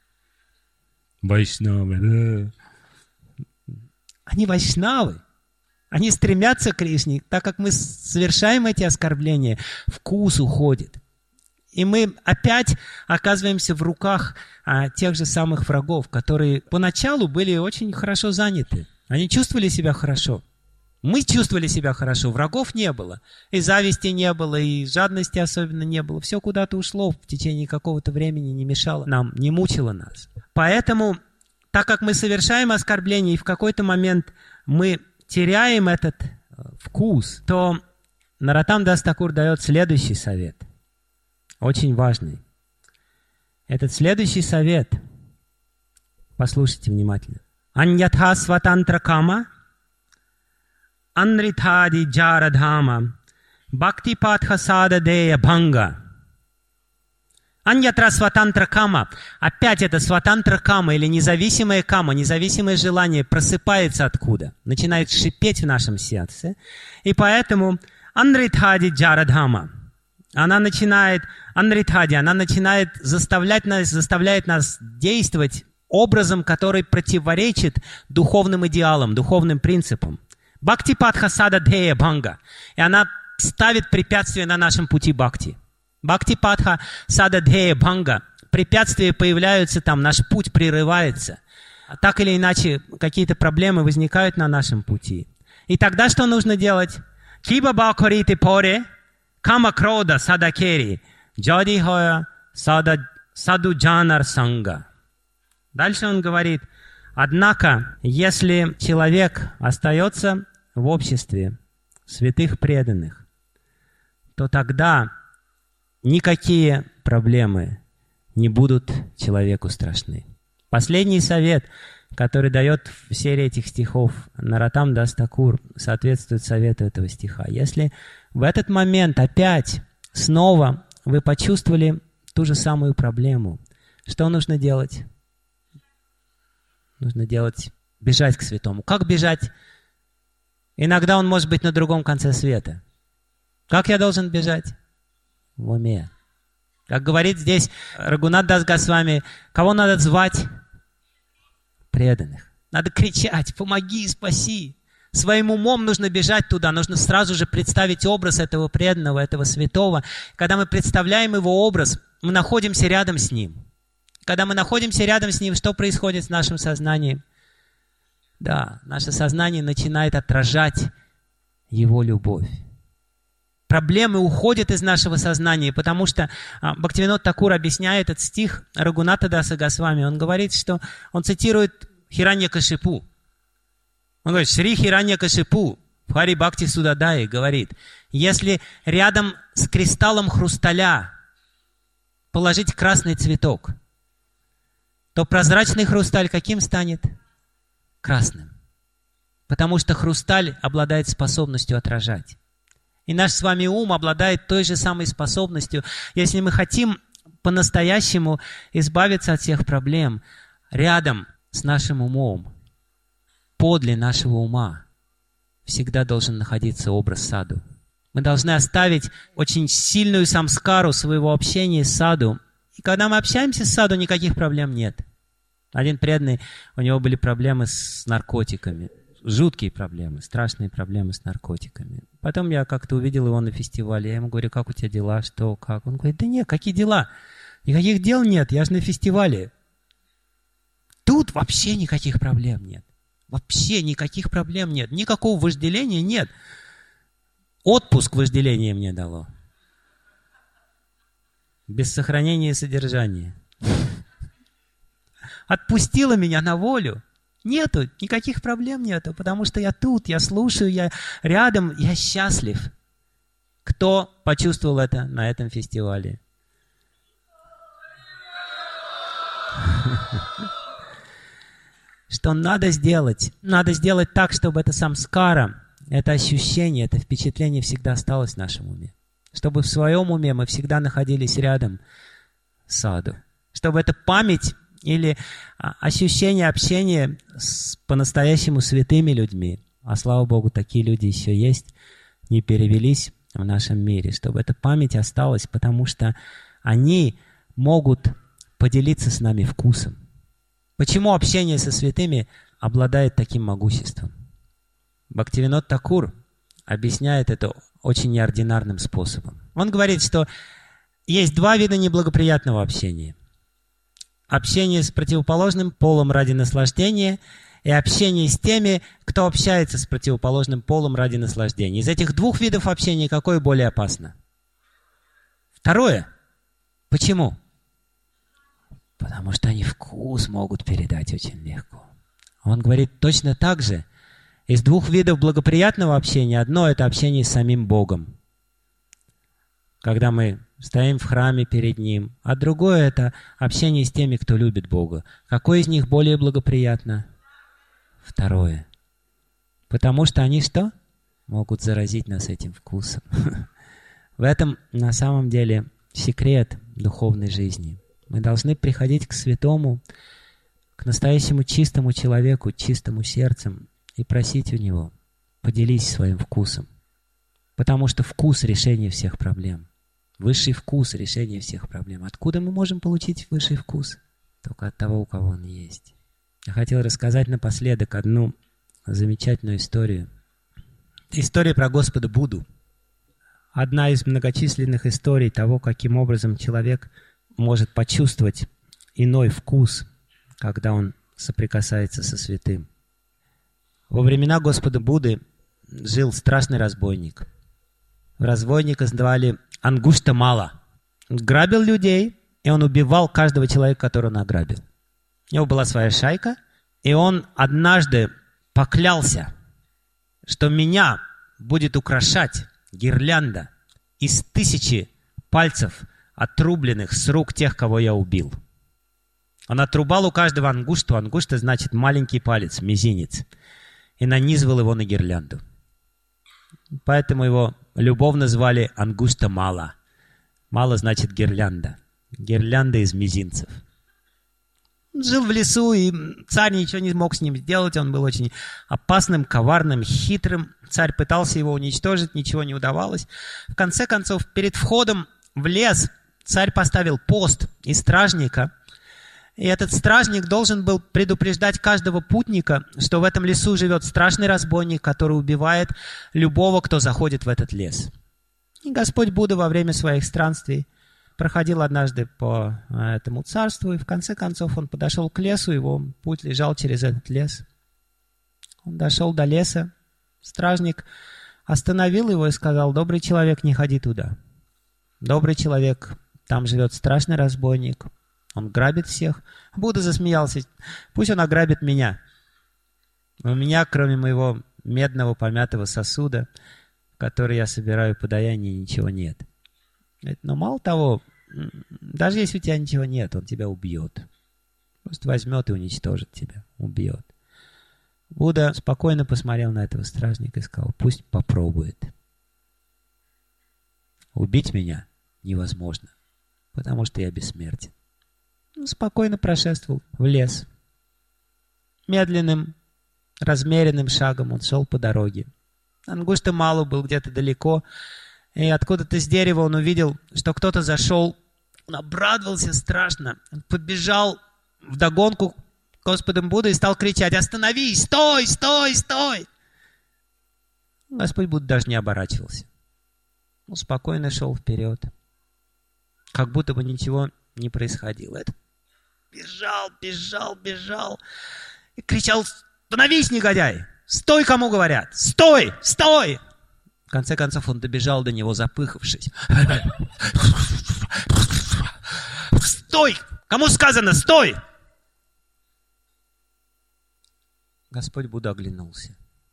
Вайшнавы, да. Они вайшнавы. Они стремятся к Кришне. Так как мы совершаем эти оскорбления, вкус уходит. И мы опять оказываемся в руках тех же самых врагов, которые поначалу были очень хорошо заняты. Они чувствовали себя хорошо. Мы чувствовали себя хорошо, врагов не было. И зависти не было, и жадности особенно не было. Все куда-то ушло в течение какого-то времени, не мешало нам, не мучило нас. Поэтому, так как мы совершаем оскорбление, и в какой-то момент мы теряем этот вкус, то Нароттам Дас Такур дает следующий совет. Очень важный. Этот следующий совет, послушайте внимательно. Аньятха сватантра кама анритади джарадхама бхактипатха сададея бханга. Аньятра сватантра кама. Опять это сватантра кама или независимая кама, независимое желание просыпается откуда? Начинает шипеть в нашем сердце. И поэтому анритади джарадхама. Она начинает заставляет нас действовать образом, который противоречит духовным идеалам, духовным принципам. Бхактипатха сададхея бханга. И она ставит препятствия на нашем пути бхакти. Бхактипатха сададхея бханга. Препятствия появляются там, наш путь прерывается. Так или иначе, какие-то проблемы возникают на нашем пути. И тогда что нужно делать? Киба бакорити поре, кама крода садакери, джади хоя саду джанар санга. Дальше он говорит, однако, если человек остается в обществе святых преданных, то тогда никакие проблемы не будут человеку страшны. Последний совет, который дает в серии этих стихов Нароттам Дас Такур, соответствует совету этого стиха. Если в этот момент опять, снова вы почувствовали ту же самую проблему, что нужно делать? Нужно бежать к святому. Как бежать? Иногда он может быть на другом конце света. Как я должен бежать? В уме. Как говорит здесь Рагунат Дас Госвами, кого надо звать? Преданных. Надо кричать, помоги, спаси. Своим умом нужно бежать туда, нужно сразу же представить образ этого преданного, этого святого. Когда мы представляем его образ, мы находимся рядом с ним. Когда мы находимся рядом с ним, что происходит с нашим сознанием? Да, наше сознание начинает отражать его любовь. Проблемы уходят из нашего сознания, потому что Бхактивинод Такур объясняет этот стих Рагуната Даса Госвами. Он говорит, что он цитирует Хираньякашипу. Он говорит, Шри Хираньякашипу в Хари Бхакти Судадае говорит, если рядом с кристаллом хрусталя положить красный цветок, то прозрачный хрусталь каким станет? Красным. Потому что хрусталь обладает способностью отражать. И наш с вами ум обладает той же самой способностью. Если мы хотим по-настоящему избавиться от всех проблем, рядом с нашим умом, подле нашего ума, всегда должен находиться образ саду. Мы должны оставить очень сильную самскару своего общения с саду. И когда мы общаемся с саду, никаких проблем нет. Один преданный, у него были проблемы с наркотиками. Жуткие проблемы, страшные проблемы с наркотиками. Потом я как-то увидел его на фестивале. Я ему говорю, как у тебя дела, что, как? Он говорит, да нет, какие дела? Никаких дел нет, я же на фестивале. Тут вообще никаких проблем нет. Вообще никаких проблем нет. Никакого вожделения нет. Отпуск вожделения мне дало. Без сохранения содержания. Отпустила меня на волю. Нету, никаких проблем нету, потому что я тут, я слушаю, я рядом, я счастлив. Кто почувствовал это на этом фестивале? Что надо сделать? Надо сделать так, чтобы это самскара, это ощущение, это впечатление всегда осталось в нашем уме. Чтобы в своем уме мы всегда находились рядом с саду. Чтобы эта память или ощущение общения с по-настоящему святыми людьми. А слава Богу, такие люди еще есть, не перевелись в нашем мире, чтобы эта память осталась, потому что они могут поделиться с нами вкусом. Почему общение со святыми обладает таким могуществом? Бхактивинод Такур объясняет это очень неординарным способом. Он говорит, что есть два вида неблагоприятного общения. Общение с противоположным полом ради наслаждения и общение с теми, кто общается с противоположным полом ради наслаждения. Из этих двух видов общения какое более опасно? Второе. Почему? Потому что они вкус могут передать очень легко. Он говорит точно так же. Из двух видов благоприятного общения одно – это общение с самим Богом, когда мы стоим в храме перед Ним, а другое – это общение с теми, кто любит Бога. Какое из них более благоприятно? Второе. Потому что они что? Могут заразить нас этим вкусом. В этом на самом деле секрет духовной жизни. Мы должны приходить к святому, к настоящему чистому человеку, чистому сердцем и просить у него: поделись своим вкусом. Потому что вкус – решение всех проблем. Высший вкус – решение всех проблем. Откуда мы можем получить высший вкус? Только от того, у кого он есть. Я хотел рассказать напоследок одну замечательную историю. История про Господа Будду. Одна из многочисленных историй того, каким образом человек может почувствовать иной вкус, когда он соприкасается со святым. Во времена Господа Будды жил страшный разбойник. Разбойника звали Ангушта Мала. Он грабил людей, и он убивал каждого человека, которого он ограбил. У него была своя шайка, и он однажды поклялся, что меня будет украшать гирлянда из 1000 пальцев, отрубленных с рук тех, кого я убил. Он отрубал у каждого ангушту. Ангушта значит маленький палец, мизинец. И нанизывал его на гирлянду. Поэтому его любовно звали Ангушта Мала. Мала значит гирлянда. Гирлянда из мизинцев. Он жил в лесу, и царь ничего не мог с ним сделать. Он был очень опасным, коварным, хитрым. Царь пытался его уничтожить, ничего не удавалось. В конце концов, перед входом в лес царь поставил пост и стражника. И этот стражник должен был предупреждать каждого путника, что в этом лесу живет страшный разбойник, который убивает любого, кто заходит в этот лес. И Господь Будда во время своих странствий проходил однажды по этому царству, и в конце концов он подошел к лесу, его путь лежал через этот лес. Он дошел до леса, стражник остановил его и сказал: «Добрый человек, не ходи туда. Добрый человек, там живет страшный разбойник. Он грабит всех». Будда засмеялся: «Пусть он ограбит меня. У меня, кроме моего медного помятого сосуда, в который я собираю подаяние, ничего нет». Но мало того, даже если у тебя ничего нет, он тебя убьет. Просто возьмет и уничтожит тебя, убьет. Будда спокойно посмотрел на этого стражника и сказал: «Пусть попробует. Убить меня невозможно, потому что я бессмертен». Он спокойно прошествовал в лес. Медленным, размеренным шагом он шел по дороге. Ангушта Малу был где-то далеко, и откуда-то с дерева он увидел, что кто-то зашел. Он обрадовался страшно. Он побежал вдогонку Господом Будды и стал кричать: «Остановись! Стой! Стой! Стой!» Господь Будда даже не оборачивался. Он спокойно шел вперед, как будто бы ничего не происходило. Этот бежал и кричал: «Остановись, негодяй! Стой, кому говорят! Стой! Стой!» В конце концов он добежал до него, запыхавшись. «Стой! Кому сказано, стой!» Господь Будда оглянулся.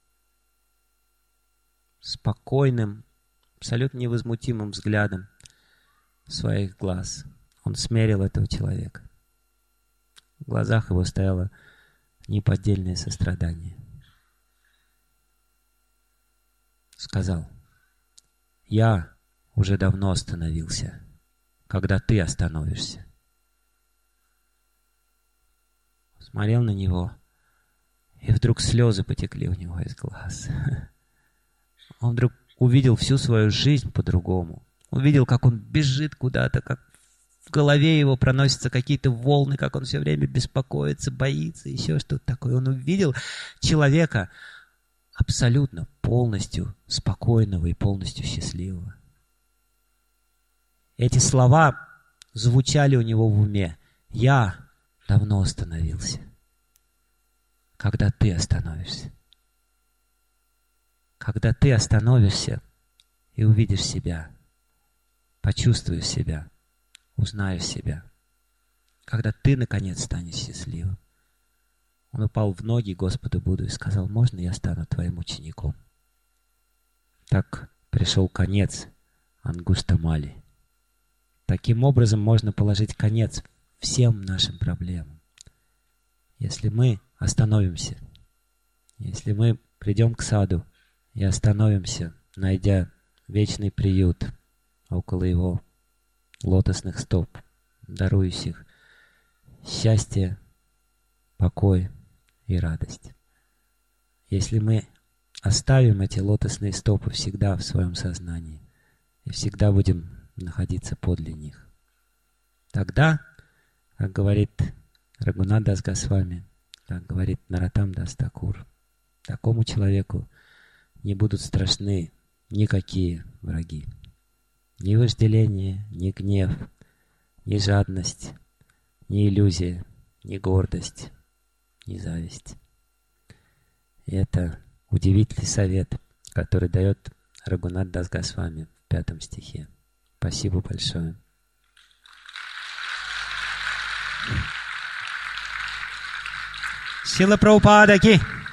Спокойным, абсолютно невозмутимым взглядом своих глаз он смерил этого человека. В глазах его стояло неподдельное сострадание. Сказал: «Я уже давно остановился, когда ты остановишься». смотрел на него, и вдруг слезы потекли у него из глаз. Он вдруг увидел всю свою жизнь по-другому. Увидел, как он бежит куда-то, как в голове его проносятся какие-то волны, как он все время беспокоится, боится, еще что-то такое. Он увидел человека абсолютно, полностью спокойного и полностью счастливого. Эти слова звучали у него в уме. Я давно остановился. Когда ты остановишься? Когда ты остановишься и увидишь себя, почувствуешь себя, узнаешь себя. Когда ты, наконец, станешь счастливым. Он упал в ноги Господу Будду и сказал: можно я стану твоим учеником? Так пришел конец Ангуштамали. Таким образом можно положить конец всем нашим проблемам. Если мы остановимся, если мы придем к саду и остановимся, найдя вечный приют около его лотосных стоп, дарующих счастье, покой и радость. Если мы оставим эти лотосные стопы всегда в своем сознании и всегда будем находиться подле них, тогда, как говорит Рагунат Дас Госвами, как говорит Нароттам Дас Такур, такому человеку не будут страшны никакие враги. Ни вожделение, ни гнев, ни жадность, ни иллюзия, ни гордость, ни зависть. И это удивительный совет, который дает Рагунат Дас Госвами в 5 стихе. Спасибо большое. Шрила Прабхупада ки!